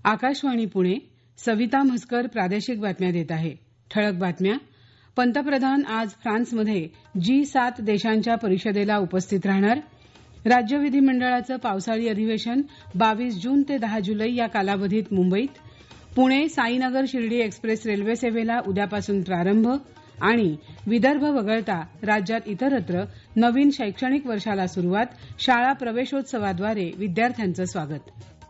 आकाशवाणी पुणे. सविता म्हसकर प्रादेशिक बातम्या देत आहे. ठळक बातम्या. पंतप्रधान आज फ्रान्समध्ये G7 देशांच्या परिषदेला उपस्थित राहणार. राज्य विधिमंडळाचं पावसाळी अधिवेशन 22 जून ते 10 जुलै या कालावधीत मुंबईत. पुणे साईनगर शिर्डी एक्सप्रेस रेल्वे सेवेला उद्यापासून प्रारंभ आणि विदर्भ वगळता राज्यात इतरत्र नवीन शैक्षणिक वर्षाला सुरुवात. शाळा प्रवेशोत्सवाद्वारे विद्यार्थ्यांचं स्वागत.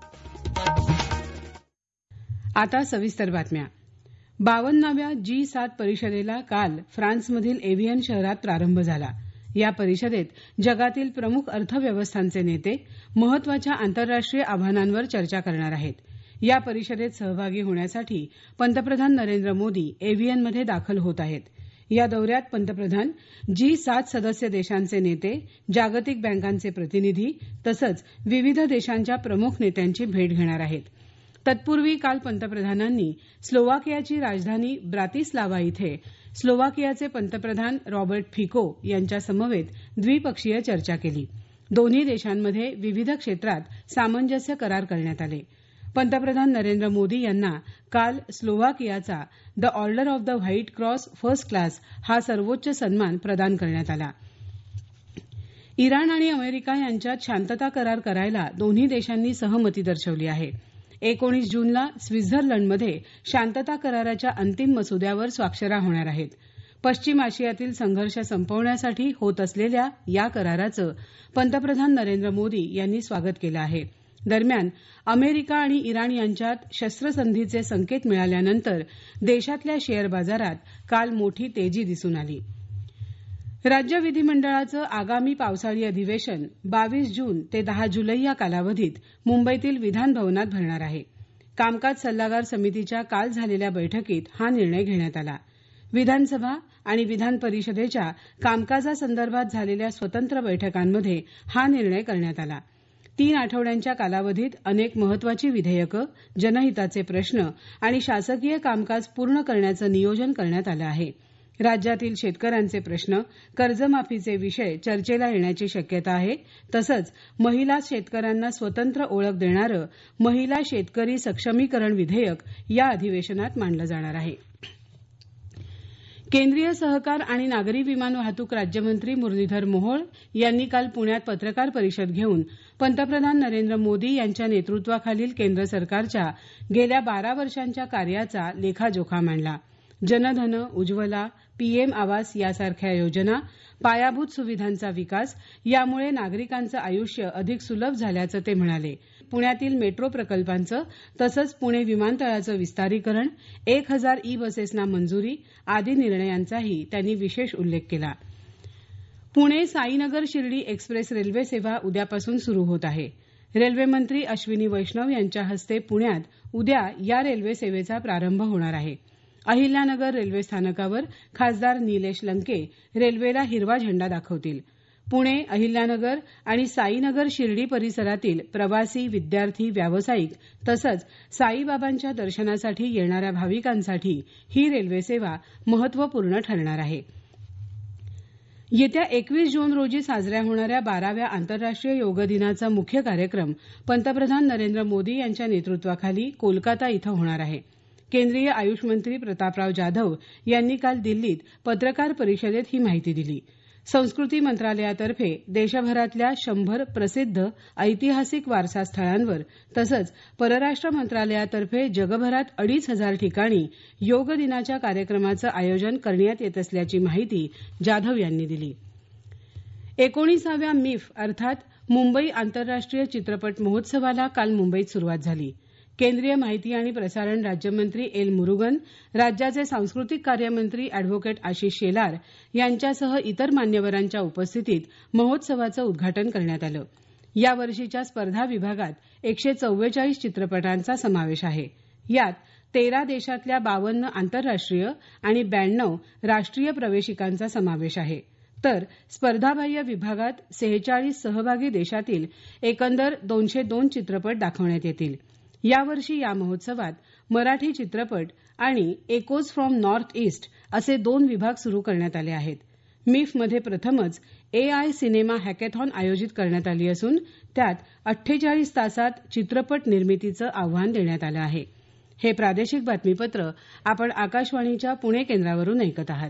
आता सविस्तर बातम्या. 52व्या G7 परिषदेला काल फ्रान्समधील एव्हियन शहरात प्रारंभ झाला. या परिषदेत जगातील प्रमुख अर्थव्यवस्थांचे नेते महत्वाच्या आंतरराष्ट्रीय आव्हानांवर चर्चा करणार आहेत. या परिषदेत सहभागी होण्यासाठी पंतप्रधान नरेंद्र मोदी एव्हियनमध्ये दाखल होत आहेत. या दौऱ्यात पंतप्रधान G7 सदस्य देशांचे नेते, जागतिक बँकांचे प्रतिनिधी तसंच विविध देशांच्या प्रमुख नेत्यांची भेट घेणार आहेत. तत्पूर्वी काल पंतप्रधानांनी स्लोवाकियाची राजधानी ब्रातिस्लावा इथे स्लोवाकियाचे पंतप्रधान रॉबर्ट फिको यांच्या समवेत द्विपक्षीय चर्चा केली. दोन्ही देशांमध्ये विविध क्षेत्रात सामंजस्य करार करण्यात आले. पंतप्रधान नरेंद्र मोदी यांना काल स्लोवाकियाचा the order of the white cross first class हा सर्वोच्च सन्मान प्रदान करण्यात आला. इराण आणि अमेरिका यांच्यात शांतता करार करायला दोन्ही देशांनी सहमती दर्शवली आहे. 19 जूनला स्वित्झर्लंडमध्ये शांतता कराराच्या अंतिम मसुद्यावर स्वाक्षऱ्या होणार आहेत. पश्चिम आशियातील संघर्ष संपवण्यासाठी होत असलेल्या या कराराचं पंतप्रधान नरेंद्र मोदी यांनी स्वागत केलं आहे. दरम्यान अमेरिका आणि इराण यांच्यात शस्त्रसंधीचे संकेत मिळाल्यानंतर देशातल्या शेअर बाजारात काल मोठी तेजी दिसून आली. राज्य विधिमंडळाचं आगामी पावसाळी अधिवेशन 22 जून ते 10 जुलै या कालावधीत मुंबईतील विधान भवनात भरणार आहे. कामकाज सल्लागार समितीच्या काल झालेल्या बैठकीत हा निर्णय घेण्यात आला. विधानसभा आणि विधान परिषदेच्या कामकाजासंदर्भात झालेल्या स्वतंत्र बैठकांमध्ये हा निर्णय करण्यात आला. 3 आठवड्यांच्या कालावधीत अनेक महत्वाची विधेयकं, जनहिताचे प्रश्न आणि शासकीय कामकाज पूर्ण करण्याचं नियोजन करण्यात आलं आहे. राज्यातील शेतकऱ्यांचे प्रश्न, कर्जमाफीचे विषय चर्चेला येण्याची शक्यता आहे. तसंच महिला शेतकऱ्यांना स्वतंत्र ओळख देणारं महिला शेतकरी सक्षमीकरण विधेयक या अधिवेशनात मांडलं जाणार आहे. केंद्रीय सहकार आणि नागरी विमान वाहतूक राज्यमंत्री मुरलीधर मोहोळ यांनी काल पुण्यात पत्रकार परिषद घेऊन पंतप्रधान नरेंद्र मोदी यांच्या नेतृत्वाखालील केंद्र सरकारच्या गेल्या 12 वर्षांच्या कार्याचा लेखाजोखा मांडला. जनधन, उज्ज्वला, पीएम आवास यासारख्या योजना, पायाभूत सुविधांचा विकास यामुळे नागरिकांचं आयुष्य अधिक सुलभ झाल्याचं ते म्हणाले. पुण्यातील मेट्रो प्रकल्पांचं तसंच पुणे विमानतळाचं विस्तारीकरण, 1000 ई-बसेसना मंजुरी आदी निर्णयांचाही त्यांनी विशेष उल्लेख केला. पुणे साईनगर शिर्डी एक्सप्रेस रेल्वे सेवा उद्यापासून सुरू होत आहे. रेल्वेमंत्री अश्विनी वैष्णव यांच्या हस्ते पुण्यात उद्या या रेल्वे सेवेचा प्रारंभ होणार आहे. अहिल्यानगर रेल्वे स्थानकावर खासदार निलेश लंके रेल्वेला हिरवा झेंडा दाखवतील. पुणे, अहिल्यानगर आणि साईनगर शिर्डी परिसरातील प्रवासी, विद्यार्थी, व्यावसायिक तसंच साईबाबांच्या दर्शनासाठी येणाऱ्या भाविकांसाठी ही रेल्वे सेवा महत्वपूर्ण ठरणार आहे. येत्या 21 जून रोजी साजऱ्या होणाऱ्या 12व्या आंतरराष्ट्रीय योग दिनाचा मुख्य कार्यक्रम पंतप्रधान नरेंद्र मोदी यांच्या नेतृत्वाखाली कोलकाता इथं होणार आहे. केंद्रीय आयुष मंत्री प्रतापराव जाधव यांनी काल दिल्लीत पत्रकार परिषदेत ही माहिती दिली. संस्कृती मंत्रालयातर्फे देशभरातल्या 100 प्रसिद्ध ऐतिहासिक वारसा स्थळांवर तसंच परराष्ट्र मंत्रालयातर्फे जगभरात 2500 ठिकाणी योग दिनाच्या कार्यक्रमाचं आयोजन करण्यात येत असल्याची माहिती जाधव यांनी दिली. 19व्या मिफ अर्थात मुंबई आंतरराष्ट्रीय चित्रपट महोत्सवाला काल मुंबईत सुरुवात झाली. केंद्रीय माहिती आणि प्रसारण राज्यमंत्री एल मुरुगन, राज्याचे सांस्कृतिक कार्यमंत्री अॅडव्होकेट आशिष शेलार यांच्यासह इतर मान्यवरांच्या उपस्थितीत महोत्सवाचं उद्घाटन करण्यात आलं. या वर्षीच्या स्पर्धा विभागात 144 चित्रपटांचा समावेश आहे. यात 13 देशातल्या 52 आंतरराष्ट्रीय आणि 92 राष्ट्रीय प्रवेशिकांचा समावेश आहे. तर स्पर्धाबाह्य विभागात 46 सहभागी देशातील एकंदर 202 चित्रपट दाखवण्यात येतील. यावर्षी या महोत्सवात मराठी चित्रपट आणि एकोज फ्रॉम नॉर्थ ईस्ट असे 2 विभाग सुरू करण्यात आले आहेत. मिफमध्ये प्रथमच AI सिनेमा हॅकेथॉन आयोजित करण्यात आली असून त्यात 48 तासात चित्रपट निर्मितीचं आव्हान देण्यात आलं आहे. हे प्रादेशिक बातमीपत्र आपण आकाशवाणीच्या पुणे केंद्रावरून ऐकत आहात.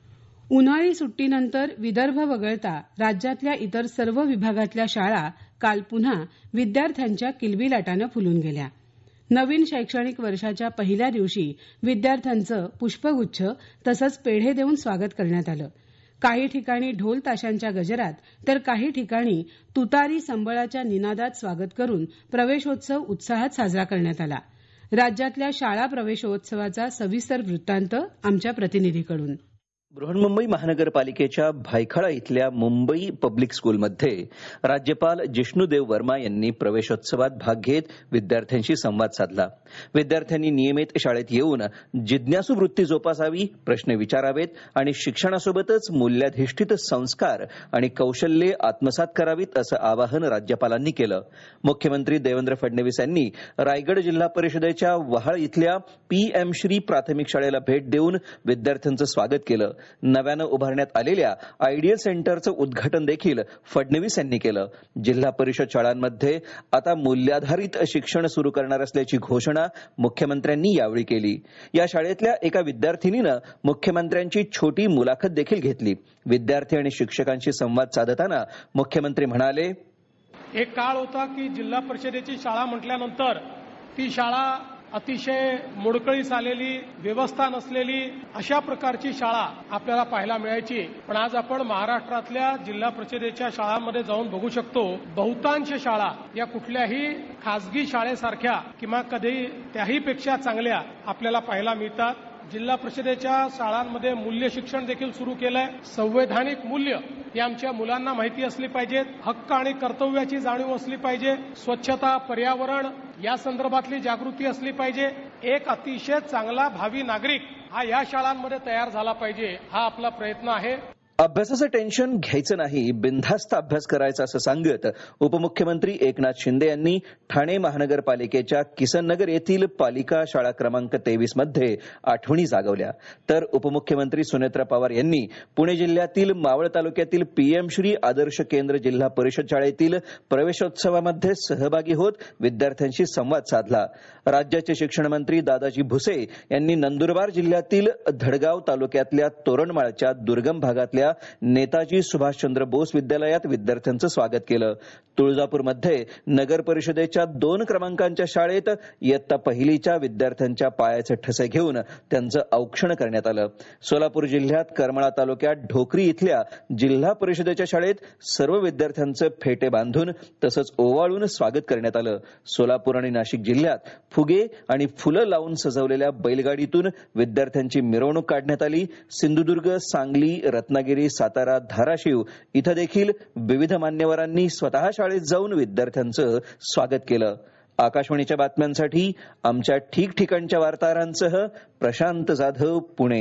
उन्हाळी सुट्टीनंतर विदर्भ वगळता राज्यातल्या इतर सर्व विभागातल्या शाळा काल पुन्हा विद्यार्थ्यांच्या किलबिलाटानं फुलून गेल्या. नवीन शैक्षणिक वर्षाच्या पहिल्या दिवशी विद्यार्थ्यांचं पुष्पगुच्छ तसंच पेढे देऊन स्वागत करण्यात आलं. काही ठिकाणी ढोल ताशांच्या गजरात तर काही ठिकाणी तुतारी संबळाच्या निनादात स्वागत करून प्रवेशोत्सव उत्साहात साजरा करण्यात आला. राज्यातल्या शाळा प्रवेशोत्सवाचा सविस्तर वृत्तांत आमच्या प्रतिनिधीकडून. बृहन्मुंबई महानगरपालिकेच्या भायखळा इथल्या मुंबई पब्लिक स्कूलमध्ये राज्यपाल जिष्णुदेव वर्मा यांनी प्रवेशोत्सवात भाग घेत विद्यार्थ्यांशी संवाद साधला. विद्यार्थ्यांनी नियमित शाळेत येऊन जिज्ञासू वृत्ती जोपासावी, प्रश्न विचारावेत आणि शिक्षणासोबतच मूल्याधिष्ठित संस्कार आणि कौशल्ये आत्मसात करावीत असं आवाहन राज्यपालांनी केलं. मुख्यमंत्री देवेंद्र फडणवीस यांनी रायगड जिल्हा परिषदेच्या वहाळ इथल्या PM श्री प्राथमिक शाळेला भेट देऊन विद्यार्थ्यांचं स्वागत केलं. नव्यानं उभारण्यात आलेल्या आयडियल सेंटरचं उद्घाटन देखील फडणवीस यांनी केलं. जिल्हा परिषद शाळांमध्ये आता मूल्याधारित शिक्षण सुरू करणार असल्याची घोषणा मुख्यमंत्र्यांनी यावेळी केली. या शाळेतल्या एका विद्यार्थिनीनं मुख्यमंत्र्यांची छोटी मुलाखत देखील घेतली. विद्यार्थी आणि शिक्षकांशी संवाद साधताना मुख्यमंत्री म्हणाले, एक काळ होता की जिल्हा परिषदेची शाळा म्हटल्यानंतर ती शाळा अतिशय मोडकळीस आलेली, व्यवस्था नसलेली अशा प्रकारची शाळा आपल्याला पाहायला मिळायची. पण आज आपण महाराष्ट्रातल्या जिल्हा परिषदेच्या शाळांमध्ये जाऊन बघू शकतो, बहुतांश शाळा या कुठल्याही खासगी शाळेसारख्या किंवा कधी त्याही पेक्षा चांगल्या आपल्याला पाहायला मिळतात. जिल्हा परिषदेच्या शाळांमध्ये मूल्य शिक्षण देखील सुरू केलंय. संवैधानिक मूल्य ही आमच्या मुलांना माहिती असली पाहिजेत. हक्क आणि कर्तव्याची जाणीव असली पाहिजे. स्वच्छता, पर्यावरण या संदर्भातली जागृती असली पाहिजे. एक अतिशय चांगला भावी नागरिक हा या शाळांमध्ये तयार झाला पाहिजे, हा आपला प्रयत्न आहे. अभ्यासाचं टेन्शन घ्यायचं नाही, बिनधास्त अभ्यास करायचा असं सांगत उपमुख्यमंत्री एकनाथ शिंदे यांनी ठाणे महानगरपालिकेच्या किसननगर येथील पालिका शाळा क्रमांक 23 मध्ये आठवणी जागवल्या. तर उपमुख्यमंत्री सुनेत्रा पवार यांनी पुणे जिल्ह्यातील मावळ तालुक्यातील PM श्री आदर्श केंद्र जिल्हा परिषद शाळेतील प्रवेशोत्सवामध्ये सहभागी होत विद्यार्थ्यांशी संवाद साधला. राज्याचे शिक्षण मंत्री दादाजी भुसे यांनी नंदुरबार जिल्ह्यातील धडगाव तालुक्यातल्या तोरणमाळच्या दुर्गम भागातल्या नेताजी सुभाषचंद्र बोस विद्यालयात विद्यार्थ्यांचं स्वागत केलं. तुळजापूरमध्ये नगर परिषदेच्या 2 क्रमांकांच्या शाळेत इयत्ता पहिलीच्या विद्यार्थ्यांच्या पायाचे ठसे घेऊन त्यांचं औक्षण करण्यात आलं. सोलापूर जिल्ह्यात करमाळा तालुक्यात ढोकरी इथल्या जिल्हा परिषदेच्या शाळेत सर्व विद्यार्थ्यांचं फेटे बांधून तसंच ओवाळून स्वागत करण्यात आलं. सोलापूर आणि नाशिक जिल्ह्यात फुगे आणि फुलं लावून सजवलेल्या बैलगाडीतून विद्यार्थ्यांची मिरवणूक काढण्यात आली. सिंधुदुर्ग, सांगली, रत्नागिरी, सातारा, धाराशिव इथं देखील विविध मान्यवरांनी स्वतः शाळेत जाऊन विद्यार्थ्यांचं स्वागत केलं. आकाशवाणीच्या बातम्यांसाठी आमच्या ठिकठिकाणच्या वार्ताहरांसह प्रशांत जाधव, पुणे.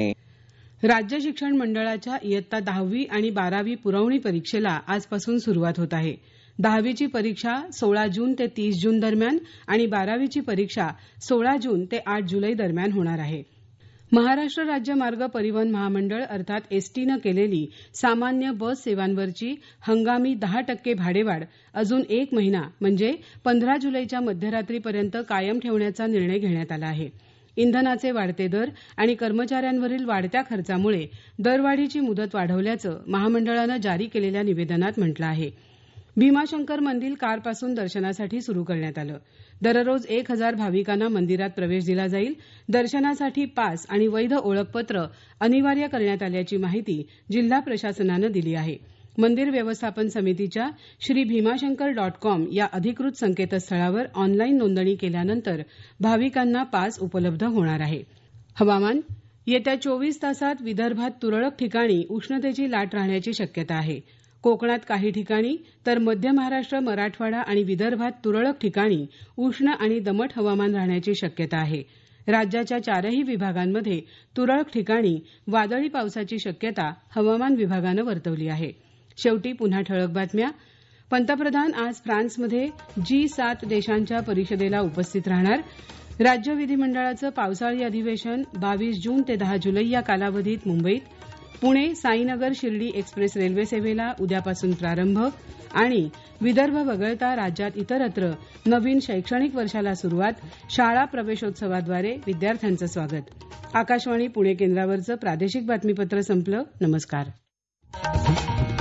राज्य शिक्षण मंडळाच्या इयत्ता 10वी आणि 12वी पुरवणी परीक्षेला आजपासून सुरुवात होत आहे. 10वीची परीक्षा 16 जून ते 30 जून दरम्यान आणि 12वीची परीक्षा 16 जून ते 8 जुलै दरम्यान होणार आहे. महाराष्ट्र राज्य मार्ग परिवहन महामंडळ अर्थात एसटीनं केलेली सामान्य बस सेवांवरची हंगामी 10% भाडेवाढ अजून 1 महिना म्हणजे 15 जुलैच्या मध्यरात्रीपर्यंत कायम ठेवण्याचा निर्णय घेण्यात आला आहे. इंधनाचे वाढते दर आणि कर्मचाऱ्यांवरील वाढत्या खर्चामुळे दरवाढीची मुदत वाढवल्याचं महामंडळानं जारी केलेल्या निवेदनात म्हटलं आहे. भीमाशंकर मंदिर कालपासून दर्शनासाठी सुरू करण्यात आलं. दररोज 1000 भाविकांना मंदिरात प्रवेश दिला जाईल. दर्शनासाठी पास आणि वैध ओळखपत्र अनिवार्य करण्यात आल्याची माहिती जिल्हा प्रशासनानं दिली आहे. मंदिर व्यवस्थापन समितीच्या श्रीभीमाशंकर.com या अधिकृत संकेतस्थळावर ऑनलाईन नोंदणी केल्यानंतर भाविकांना पास उपलब्ध होणार आहे. हवामान. येत्या 24 तासात विदर्भात तुरळक ठिकाणी उष्णतेची लाट राहण्याची शक्यता आहे. कोकणात काही ठिकाणी तर मध्य महाराष्ट्र, मराठवाडा आणि विदर्भात तुरळक ठिकाणी उष्ण आणि दमट हवामान राहण्याची शक्यता आहे. राज्याच्या 4ही विभागांमध्ये तुरळक ठिकाणी वादळी पावसाची शक्यता हवामान विभागानं वर्तवली आहे. शेवटी पुन्हा ठळक बातम्या. पंतप्रधान आज फ्रान्समध्ये G7 देशांच्या परिषदेला उपस्थित राहणार. राज्य विधिमंडळाचं पावसाळी अधिवेशन 22 जून ते 10 जुलै या कालावधीत मुंबईत. पुणे साईनगर शिर्डी एक्सप्रेस रेल्वे सेवेला उद्यापासून प्रारंभ आणि विदर्भ वगळता राज्यात इतरत्र नवीन शैक्षणिक वर्षाला सुरुवात शाळा प्रवेशोत्सवाद्वारे विद्यार्थ्यांचं स्वागत आकाशवाणी पुणे केंद्रावरचं प्रादेशिक बातमीपत्र संपलं नमस्कार.